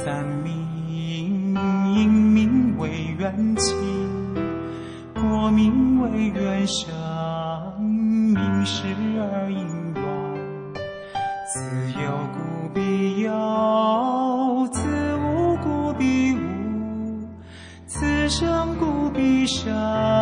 三民，因民为元气，国民为元生，民始而应元。自有故必有，自无故必无，自生故必生。